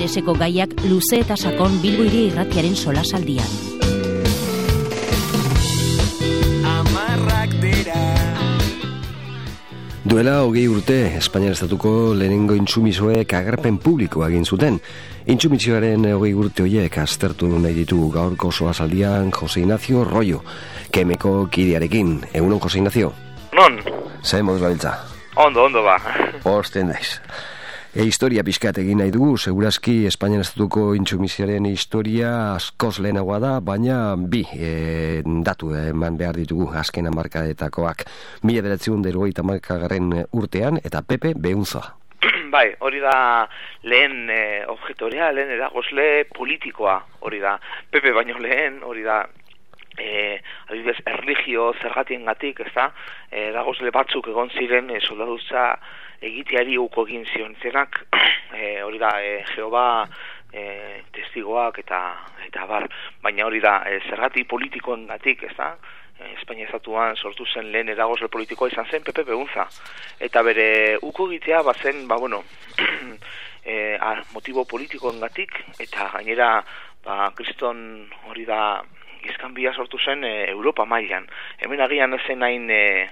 intereseko gaiak luze eta sakon Bilbo Hiri Irratiaren solasaldian. Duela 20 urte, Espainiar Estatuko lehenengo intsumisoek agerpen publikoa egin zuten. Intsumisioaren 20 urte horiek aztertu nahi ditugu gaurko solasaldian Jose Ignacio Royo, Kemeko kidearekin. Egunon, Jose Ignacio? Non? Zer moduz gabiltza? Ondo ba. Osten daiz. Historia pixkat egin nahi dugu, segurazki Espainiar Estatuko intsumisioaren historia askoz lehenagoa da, baina datu eman behar ditugu azken hamarkadetakoak. 1980 urtean eta Pepe Beunza. Bai, hori da lehen objektorea, lehen eragozle politikoa, hori da. Pepe baino lehen, hori da adibidez, erlijio zergatiengatik, ez da, eragozle batzuk egon ziren soldadutza egiteari uko egin zion zenak, hori da, Jehova testigoak eta bar, baina hori da, zergati politikoengatik, ez da, Espainia Estatuan sortu zen lehen eragozle politikoa izan zen Pepe Beunza, eta bere uko egitea bazen, motibo politikoengatik, eta gainera, kriston hori da, izkanbia sortu zen Europa mailan. Hemen agian ezen hain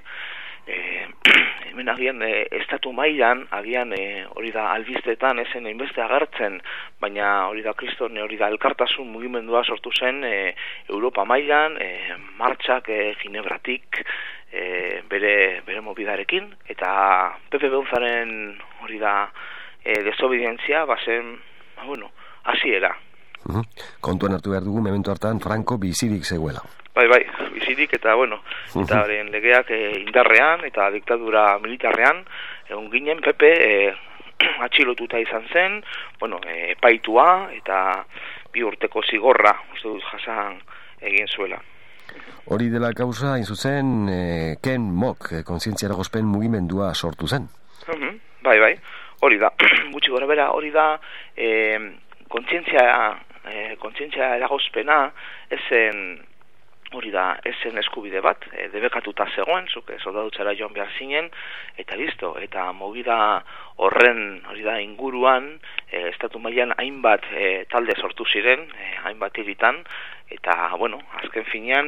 hemen agian estatu mailan, agian hori da albiztetan ezen hainbeste agertzen, baina hori da kriston, hori da elkartasun mugimendua sortu zen Europa mailan, martxak Ginebratik bere mobidarekin, eta Pepe Beunzaren hori da desobedientzia bazen, hasiera. Kontuan hartu behar dugu, memento hartan Franco bizirik zegoela. Bai, bizirik eta eta haren legeak indarrean eta diktadura militarrean egon ginen Pepe atxilotuta izan zen, epaitua eta 2 urteko zigorra uste dut jasan egin zuela. Hori dela kausa, hain zuzen, Ken Mok kontzientzia eragozpen mugimendua sortu zen. Bai, hori da, gutxi gora bera, hori da kontzientzia eragozpena ezen eskubide bat, debekatuta zegoen, zuke soldadutzara joan behar zinen, eta listo, eta movida horren hori da inguruan, estatu mailan hainbat talde sortu ziren, hainbat hiritan, eta, azken finean,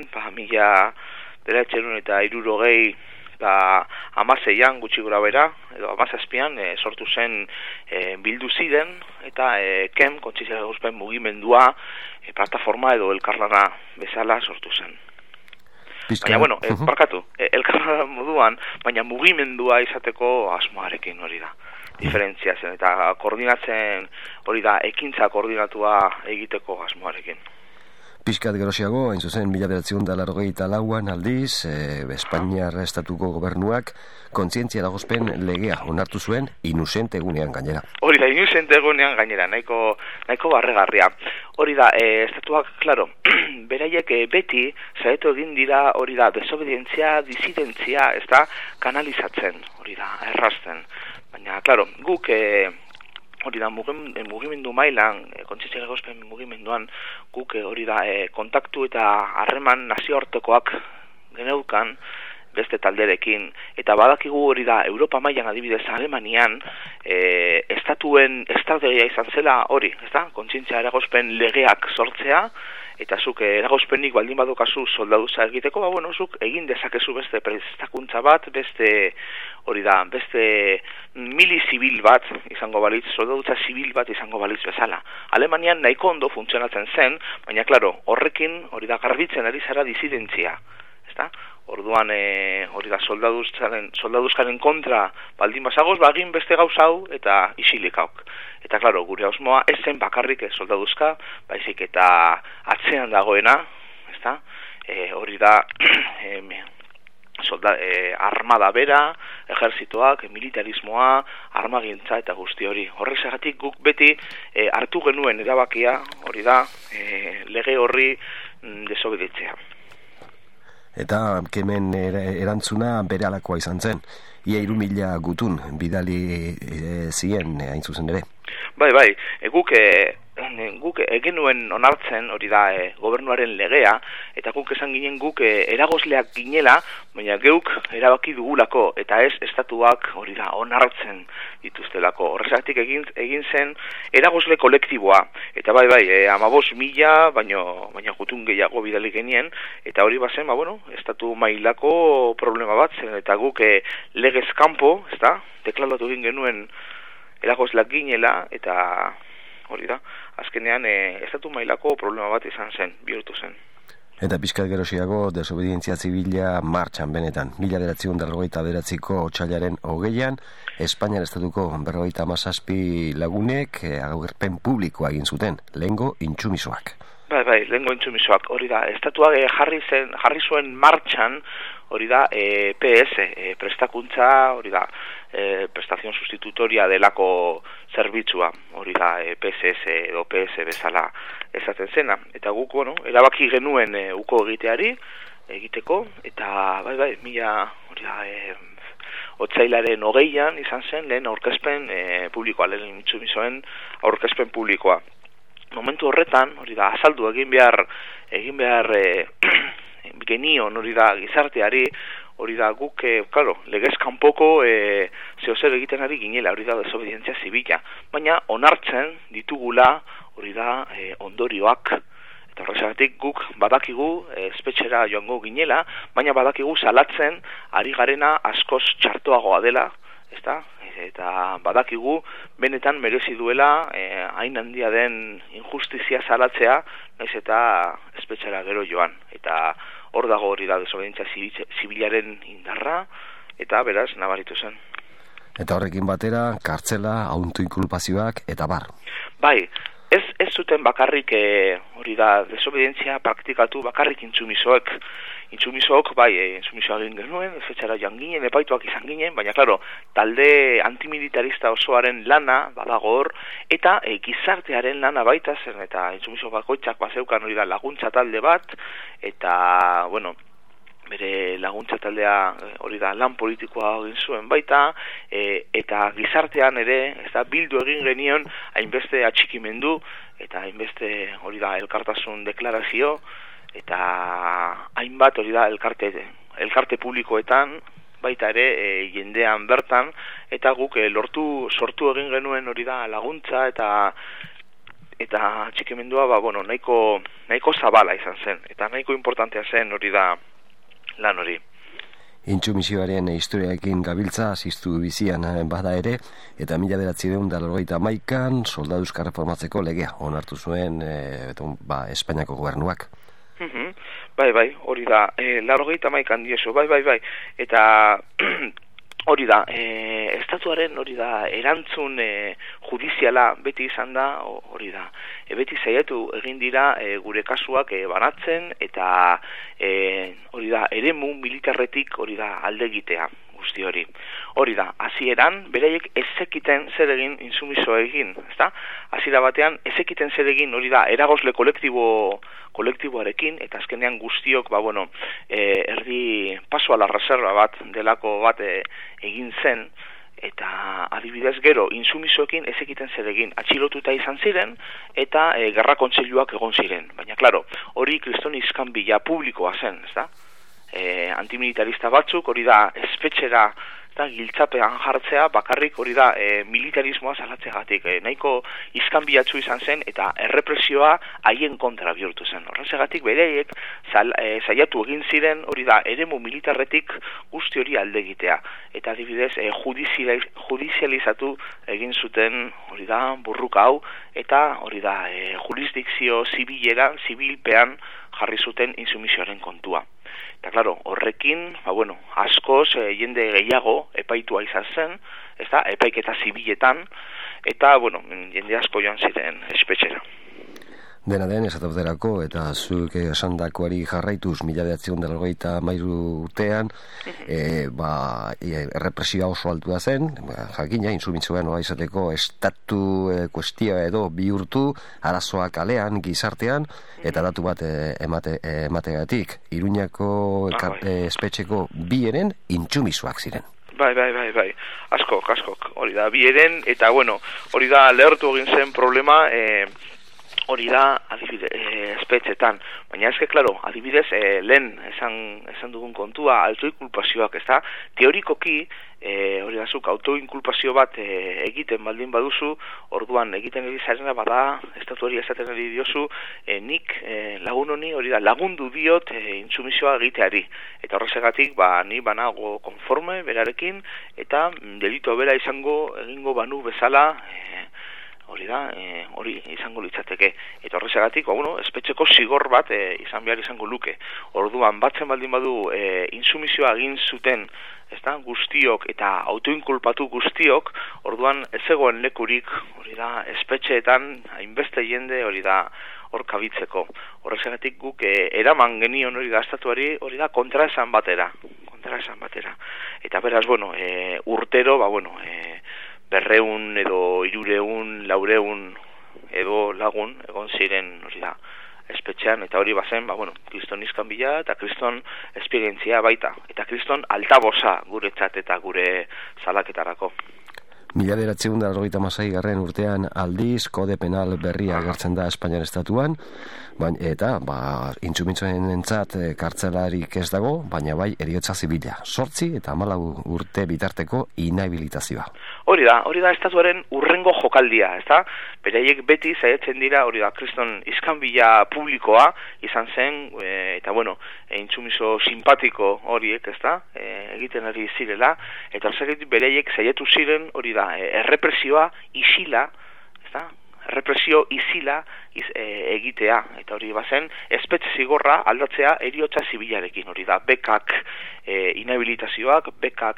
1960 eta 16an gutxi gora bera, edo 17an sortu zen bildu ziren, eta KEM, kontzientzia eragozpen mugimendua, plataforma edo elkarlana bezala sortu zen. Baina, parkatu, elkarlana moduan, baina mugimendua izateko asmoarekin hori da. Diferentzia zen, eta koordinatzen hori da, ekintza koordinatua egiteko asmoarekin. Piskat gerosiago, hain zuzen, 1984an aldiz, Espainiar Estatuko gobernuak kontzientzia eragozpen legea onartu zuen inusente egunean gainera. Hori da, inusente egunean gainera, nahiko barregarria. Hori da, estatuak, klaro, beraiek beti zaretu egin dira, hori da, desobedientzia, disidentzia, ez da, kanalizatzen, hori da, errazten. Baina, klaro, guk hori da, mugimendu mailan, kontzientzia eragozpen mugimenduan, guk hori da, kontaktu eta harreman nazioartekoak geneukan beste talderekin, eta badakigu hori da, Europa mailan adibidez Alemanian, estatuen estrategia izan zela hori, ez da, kontzientzia eragozpen legeak sortzea, eta zuk eragozpenik baldin badukazu soldadutza egiteko, zuk egin dezakezu beste prestakuntza bat, beste hori da, beste mili zibil bat izango balitz, soldadutza zibil bat izango balitz bezala. Alemanian nahiko ondo funtzionatzen zen, baina klaro, horrekin hori da garbitzen ari zara disidentzia, ezta? Orduan hori da soldaduzkaren kontra baldin bazagoz, egin beste gauzau eta isilikauk. Eta klaro, gure osmoa ez zen bakarrik soldaduzka, baizik eta atzean dagoena, ezta? Hori da armada bera, ejerzitoak, militarismoa, armagintza eta guzti hori. Horrexegatik guk beti hartu genuen erabakia, hori da, lege horri desobeditzea. Eta kemen erantzuna bere alakoa izan zen. Ia 3.000 gutun bidali zien hain zuzen ere. Bai, guk guk egenuen onartzen, hori da gobernuaren legea, eta guk esan ginen guk eragozleak ginela, baina geuk erabaki dugulako, eta ez estatuak hori da onartzen dituztelako. Horregatik egin zen eragozle kolektiboa, eta bai, 15.000, baina gutun gehiago bidali genien, eta hori bazen, estatu mailako problema bat zen, eta guk legez kanpo, deklaratu egin genuen eragozleak ginela, eta hori da, azkenean estatu mailako problema bat izan zen, bihurtu zen. Eta pixkat gerosiago, desobedientzia zibila martxan benetan. 1989ko otsailaren 20an, Espainiar estatuko 57 lagunek agerpen publikoa egin zuten, lehengo intsumisoak. Bai, lehengo intsumisoak, hori da, estatuak jarri zuen martxan, hori da, PS, prestakuntza, hori da, prestazion sustitutoria delako zerbitzua, hori da, PSS edo PS bezala esaten zena. Eta guk, erabaki genuen uko egiteko, eta bai, otsailaren 20an izan zen lehen aurkezpen publikoa, lehen intsumisoen aurkezpen publikoa. Momentu horretan, hori da, azaldu egin behar genion, hori da, gizarteari, hori da, guk, legez kanpoko zehozer egiten ari ginela, hori da, desobedientzia zibila, baina onartzen ditugula, hori da, ondorioak, eta horrexagatik guk badakigu espetxera joango ginela, baina badakigu salatzen ari garena askoz txartoagoa dela, eta badakigu benetan merezi duela hain handia den injustizia salatzea, naiz eta espetxera gero joan, eta hor dago hori da desobedientzia zibilaren indarra, eta beraz nabaritu zen. Eta horrekin batera, kartzela, autoinkulpazioak, eta bar. Bai, ez zuten bakarrik hori da desobedientzia praktikatu bakarrik intsumisoek. Intsumisoak, intsumisoa egin genuen, espetxera joan ginen, epaituak izan ginen, baina, talde antimilitarista osoaren lana badago hor, eta gizartearen lana baita zen, eta intsumiso bakoitzak bazeukan hori da laguntza talde bat, eta, bere laguntza taldea hori da lan politikoa egin zuen baita, eta gizartean ere, bildu egin genion hainbeste atxikimendu, eta hainbeste hori da elkartasun deklarazio, eta hainbat hori da elkarte publikoetan, baita ere jendean bertan, eta guk sortu egin genuen hori da laguntza, eta atxikimendua nahiko zabala izan zen, eta nahiko importantea zen hori da lan hori. Intsumisioaren historiaekin gabiltza asistu bizian bada ere, eta 1991an soldaduzka reformatzeko legea onartu zuen Espainiako gobernuak. Bai, hori da, 91an diezu, bai, eta hori da, estatuaren hori da, erantzun judiziala beti izan da, hori da, beti saiatu egin dira gure kasuak banatzen, eta hori da, eremu militarretik hori da alde egitea guzti hori. Hori da, hasieran beraiek ezekiten zer egin intsumiso egin, ezta? Hasiera batean ezekiten zer egin hori da, eragozle kolektiboarekin, eta azkenean guztiok, erdi paso a la reserva bat, delako bat egin zen, eta adibidez gero intsumisoekin ezekiten zer egin, atxilotuta izan ziren, eta gerra kontseiluak egon ziren. Baina, hori kriston iskanbila publikoa zen, ezta? Antimilitarista batzuk, hori da, espetxera giltzapean jartzea, bakarrik hori da militarismoa salatzegatik. Nahiko iskanbilatsu izan zen, eta errepresioa haien kontra bihurtu zen. Horregatik bereiek saiatu egin ziren, hori da, eremu militarretik guzti hori alde egitea. Eta adibidez, judizializatu egin zuten, hori da, burruka hau, eta hori da, jurisdikzio zibilpean jarri zuten intsumisioaren kontua. Eta, horrekin, askoz jende gehiago epaitua izan zen, epaiketa zibiletan, eta, jende asko joan ziren espetxera. Dena den, esatauterako, eta zuk esandakoari jarraituz 1993 urtean, errepresioa oso altua zen, jakina, intsumisioan nola izateko estatu kuestioa edo bihurtu, arazoak kalean, gizartean, eta datu bat emategatik, Iruñako espetxeko bieren intsumisoak ziren. Bai, askok, hori da, bieren, eta hori da, lehertu egin zen problema, hori da, adibidez, espetxetan. Baina eske, klaro, adibidez, lehen esan dugun kontua, autoinkulpazioak, ez da? Teorikoki, hori da zuk, autoinkulpazio bat egiten baldin baduzu, orduan egiten ari zarena bada, estatu hori esaten ari diozu, nik lagun honi, hori da, lagundu diot intsumisioa egiteari. Eta horrezegatik, ni banago konforme berarekin, eta delito bera egingo banu bezala, hori da, hori izango litzateke. Eta horrezegatik, espetxeko zigor bat izan behar izango luke. Orduan, batzen baldin badu intsumisioa egin zuten, guztiok eta autoinkulpatu guztiok, orduan ez zegoen lekurik, hori da, espetxeetan hainbeste jende, hori da, hor kabitzeko. Horrezegatik guk eraman genion hori gastatuari, hori da, kontraesan batera. Eta beraz, urtero, 200 edo 300, 400 edo lagun egon ziren, hori da, espetxean, eta hori bazen, kriston izkan bila, eta kriston esperientzia baita, eta kriston altabosa guretzat eta gure salaketarako. 1996 urtean aldiz kode penal berria agertzen da Espainiar estatuan, eta intsumitsuenentzat kartzelarik ez dago, baina bai heriotza zibila, 8 eta 14 urte bitarteko inhabilitazioa. Hori da estatuaren urrengo jokaldia, ezta? Beraiek beti saiatzen dira, hori da, kriston iskanbila publikoa izan zen, eta intsumiso simpatiko horiek, ezta? Egiten ari zirela, eta horregatik beraiek saiatu ziren, hori da, errepresioa isila, ezta? Represio isila egitea, eta hori bazen espetxe zigorra aldatzea heriotza zibilarekin, hori da, bekak inhabilitazioak, bekak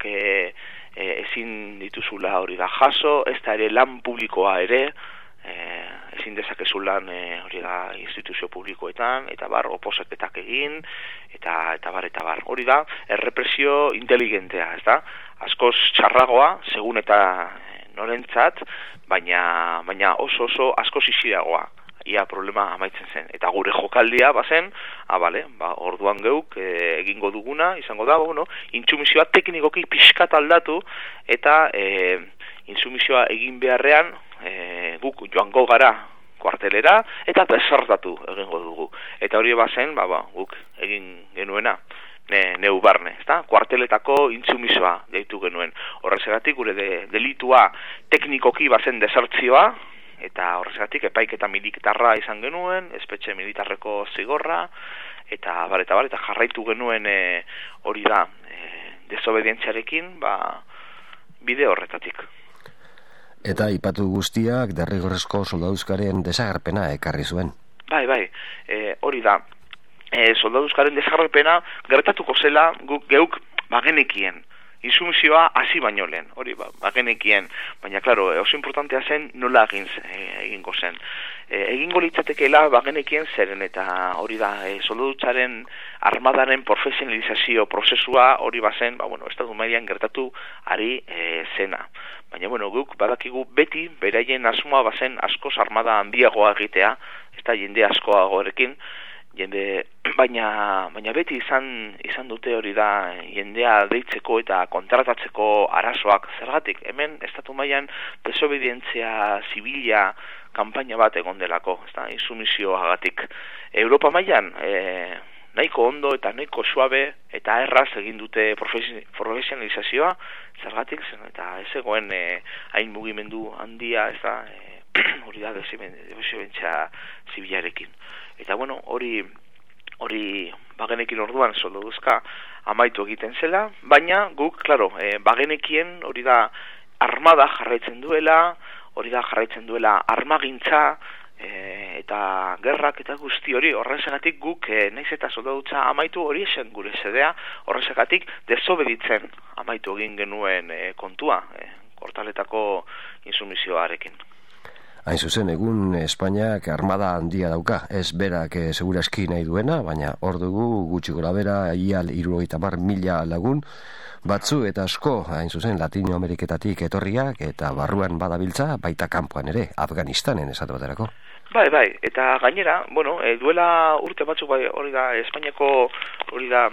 ezin dituzula, hori da, jaso, ez da ere lan publikoa ere, ezin dezakezu lan, hori da, instituzio publikoetan, eta oposaketak egin, eta bar. Hori da, errepresio inteligentea, ez da, askoz txarragoa, segun eta norentzat, baina oso asko ziziragoa, ia problema amaitzen zen. Eta gure jokaldia bazen, orduan geuk egingo duguna, izango da, intsumisioa teknikoki pixkat aldatu, eta intsumisioa egin beharrean, guk joango gara kuartelera, eta desertatu egingo dugu. Eta hori bazen, guk egin genuena. Neu barne, ezta? Kuarteletako intsumisoa deitu genuen. Horrezegatik gure delitua teknikoki bazen desertzioa, eta horrezegatik epaiketa militarra izan genuen, espetxe militarreko zigorra, eta jarraitu genuen hori da, desobedientziarekin, bide horretatik. Eta ipatu guztiak derrigorrezko soldaduzkaren desagerpena ekarri zuen. Bai, hori da. Soldaduzkaren desagerpena gertatuko zela geuk bagenekien. Intsumisioa hasi baino lehen, hori bagenekien. Baina, klaro, oso importantea zen nola egingo zen. Egingo litzatekeela bagenekien zeren, eta hori da, soldadutzaren armadaren profesionalizazio prozesua hori bazen, estatu mailan gertatu ari zena. Baina, guk badakigu beti beraien asmoa bazen askoz armada handiagoa egitea, ez da jende askoagorekin, baina beti izan dute hori da jendea deitzeko eta kontratatzeko arazoak. Zergatik, hemen estatu mailan desobedientzia zibila kanpaina bat egon delako, intsumisioagatik. Europa mailan nahiko ondo eta nahiko suabe eta erraz egin dute profesionalizazioa, zergatik, eta ez egoen hain mugimendu handia, ez da, hori da desobedientzia zibilarekin. Eta hori bagenekin orduan soldaduzka amaitu egiten zela, baina guk, klaro, bagenekien hori da armada jarraitzen duela, hori da jarraitzen duela armagintza, eta gerrak eta guzti hori, horrezegatik guk naiz eta soldadutza amaitu hori esen gure zedea, horrezegatik desobeditzen amaitu egin genuen kontua, kortaletako intsumisioarekin. Hain zuzen, egun Espainiak armada handia dauka, ez berak seguraski nahi duena, baina hor dugu gutxi gora bera ial 70.000 lagun, batzu eta asko, hain zuzen, Latinoameriketatik etorriak eta barruan badabiltza, baita kanpoan ere, Afganistanen esatu baterako. Bai, eta gainera, duela urte batzuk hori da Espainiako hori da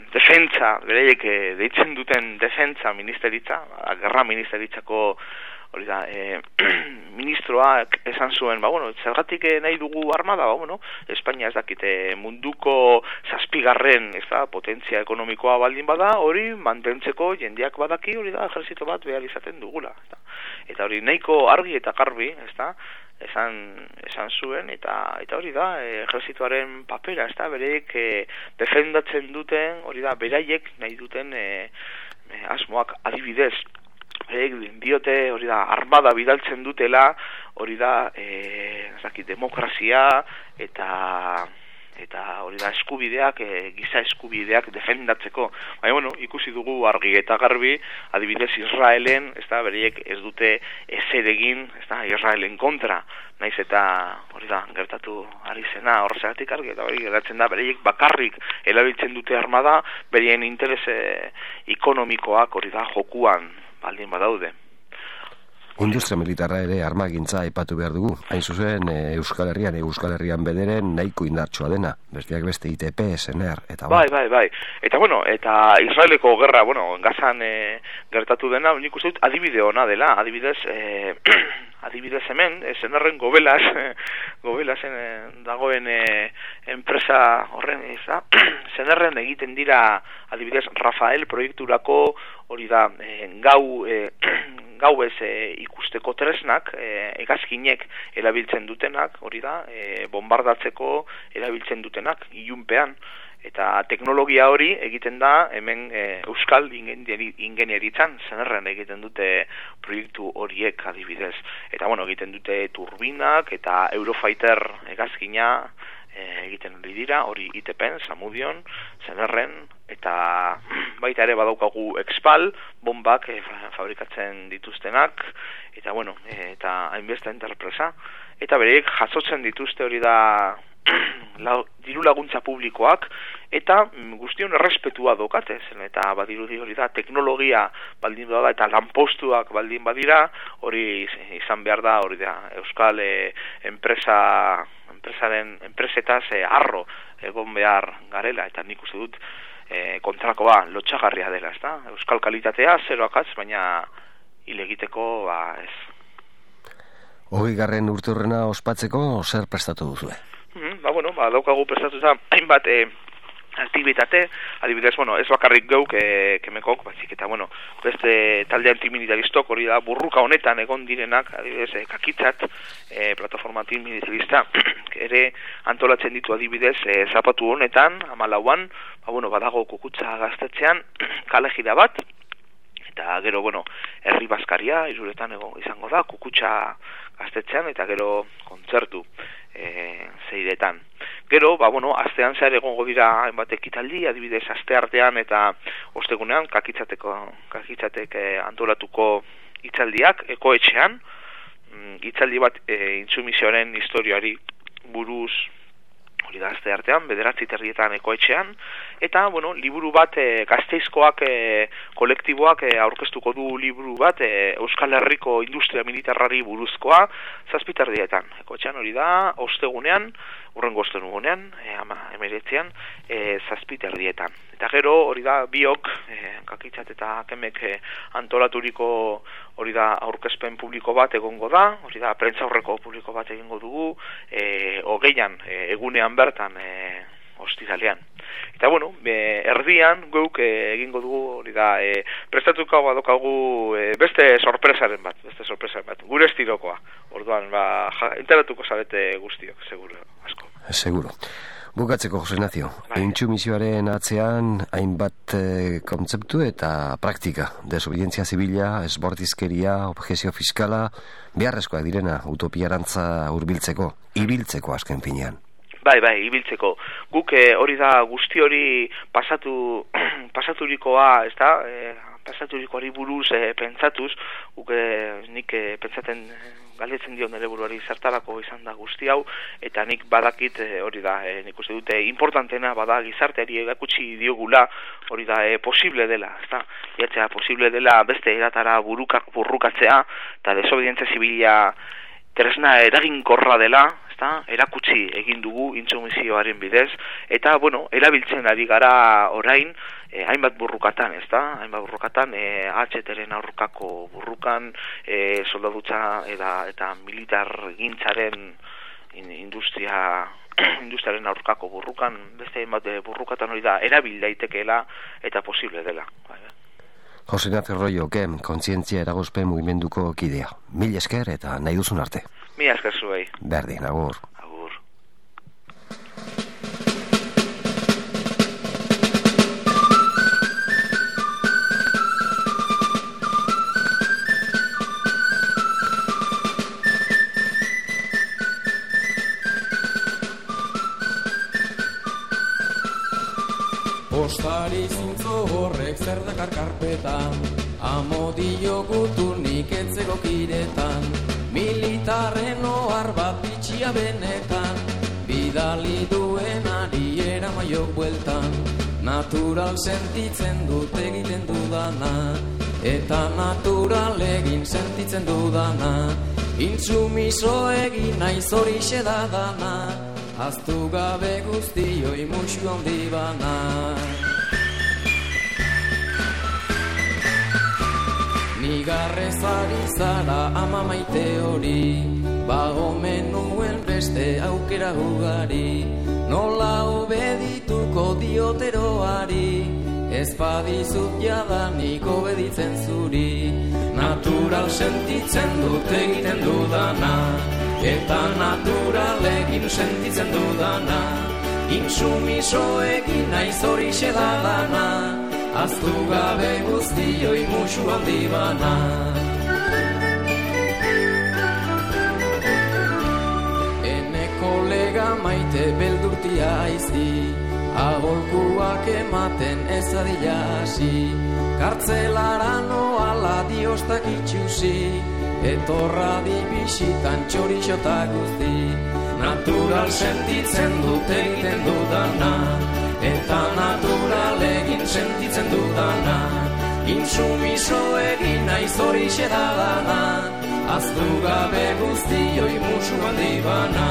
defentsa, bereiek deitzen duten defentsa ministeritza, gerra ministeritzako hori da, ministroak esan zuen, zergatik nahi dugu armada, Espainia ez dakite munduko 7. ez da, potentzia ekonomikoa baldin bada, hori mantentzeko jendeak badaki, hori da, ejerzito bat behar izaten dugula. Eta hori nahiko argi eta garbi, ez da, esan zuen, eta hori da, ejerzitoaren papera, ez da, bereik defendatzen duten, hori da, beraiek nahi duten asmoak adibidez, diote, hori da, armada bidaltzen dutela, hori da, demokrazia eta hori da eskubideak, giza eskubideak defendatzeko. Baina, ikusi dugu argi eta garbi, adibidez Israelen, ez da, bereiek ez dute ezer egin, ez da, Israelen kontra, naiz eta hori da, gertatu ari zena, horregatik argi, eta hori geratzen da, bereiek bakarrik erabiltzen dute armada, bereien interes ekonomikoak, hori da, jokuan baldin badaude. Industria militarra ere armagintza aipatu behar dugu. Hain zuzen, Euskal Herrian bederen nahiko indartsua dena. Besteak beste ITP, SNR, eta bai. Eta, eta Israeleko gerra, Gazan gertatu dena, nik uste dut adibide ona dela. Adibidez hemen, SNRren gobelasen dagoen enpresa horren, SNRren egiten dira, adibidez, Rafael proiekturako, hori da, gauez ikusteko tresnak, hegazkinek erabiltzen dutenak, hori da, bombardatzeko erabiltzen dutenak, ilunpean, eta teknologia hori egiten da hemen euskal ingenieritzan, SNRren egiten dute proiektu horiek adibidez. Eta egiten dute turbinak eta Eurofighter hegazkina egiten dira, hori ITPen, Samudion, SNRren, eta baita ere badaukagu Expal, bombak fabrikatzen dituztenak, eta eta hainbeste enterpresa, eta bereik jasotzen dituzte hori da diru laguntza publikoak, eta guztion errespetua dokatez, eta badirudi hori da teknologia baldin bada eta lanpostuak baldin badira, hori izan behar da, hori da euskal enpresetaz harro egon behar garela, eta nik uste dut kontrakoa lotxagarria dela, ez da? Euskal kalitatea, zeroakaz, baina hil egiteko, ez. 20. urteurrena ospatzeko, zer prestatu duzue? Daukagu prestatuta hainbat aktibitate, adibidez, ez bakarrik geuk kemekok, batzik eta, beste talde antimilitaristok hori da burruka honetan egon direnak, adibidez, kakitzat, plataforma antimilitarista, ere antolatzen ditu adibidez, zapatu honetan, 14an, badago Kukutza gaztetxean, kale gira bat, eta gero, herri bazkaria, Iruretan izango da, Kukutza gaztetxean, eta gero kontzertu zeiretan. Gero, astean zehar egongo dira hainbat ekitaldi, adibidez aste artean eta ostegunean kakitzatek antolatuko hitzaldiak ekoetxean, hitzaldi bat intsumisioaren historiari buruz, hori da aste artean, 9:30 ekoetxean, eta, liburu bat Gasteizkoak kolektiboak aurkeztuko du liburu bat Euskal Herriko industria militarrari buruzkoa 7:30 ekoetxean, hori da, ostegunean, urrengo ostegunean, 19an, 7:30. Eta gero, hori da, biok, kakitzat eta kemek antolaturiko, hori da, aurkezpen publiko bat egongo da, hori da, prentza aurreko publiko bat egingo dugu, 20an, egunean bertan, ostiralean. Eta, erdian, geuk egingo dugu, hori da, prestatuko badokagu beste sorpresaren bat, gure estilokoa. Orduan, enteratuko zabete guztiok, seguro, asko. Seguro. Bukatzeko, Jose Ignacio, intsumisioaren atzean hainbat kontzeptu eta praktika, desobedientzia zibila, esbortizkeria, objezio fiskala, beharrezkoak direna utopiarantza hurbiltzeko, ibiltzeko azken finean. Bai, ibiltzeko. Guk hori da guzti hori pasaturikoa, ez da, pasaturikoari buruz pentsatuz, guk nik pentsaten galdetzen dio nire buruari zertarako izan da guzti hau, eta nik badakit hori da, nik uste dute importantena bada gizarteari erakutsi diogula, hori da posible dela, ez da, jatzea posible dela beste eratara burrukatzea, eta desobedientzia zibila tresna eraginkorra dela, erakutsi egin dugu intsumisioaren bidez, eta, erabiltzen ari gara orain, hainbat burrukatan, ezta? Hainbat burrukatan, HTren aurkako burrukan, soldadutza eta militar gintzaren industriaren aurkako burrukan, beste hainbat burrukatan hori da, erabil daitekeela eta posible dela. Jose Ignacio Royo, kontzientzia eragozpen mugimenduko kidea. Mil esker eta nahi duzun arte. Mil esker zuei. Berdin, agur. Postari zintzo horrek zer dakar karpetan, amodio gutunik etzeko kiretan, militarren ohar bat bitxia benetan, bidali duen ari eramaiok bueltan, natural sentitzen dut egiten dudana, eta natural egin sentitzen dudana, intsumiso egin naiz horixe da dana, aztu gabe guztioi musu handi bana. Nigarrez ari zara ama maite hori, omen nuen beste aukera ugari, nola obedituko dioteroari, ez badizut jadanik obeditzen zuri, natural sentitzen dut egiten dudana, eta naturalekin sentitzen dudana, intsumiso egin naiz horixe da dana, aztu gabe guztioi musu handi bana. Ene kolega maite beldurtia aizi, agolkuak ematen ez adila hasi, kartzelara noala diostak itxusi, etorra dibisitan txorixota guzti, natural sentitzen dut egiten dudana, eta natural egin sentitzen dudana, intsumiso egin naiz horixe da dana, aztu gabe guztioi musu handi bana.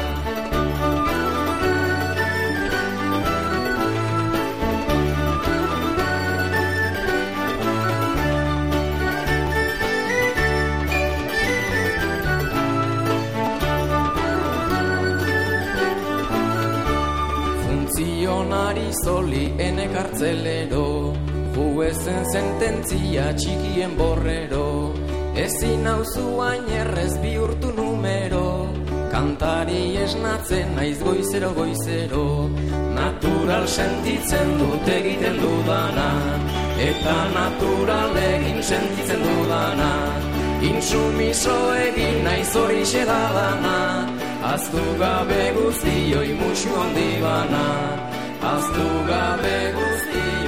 Funtzionari zoli ene kartzelero, juezen sententzia txikien borrero, ezin nauzu hain errez bihurtu numero, kantari esnatzen naiz goizero goizero, natural sentitzen dut egiten dudana, eta natural egin sentitzen dudana, intsumiso egin naiz horixe da dana, aztu gabe guztioi musu handi bana, aztu gabe guztioi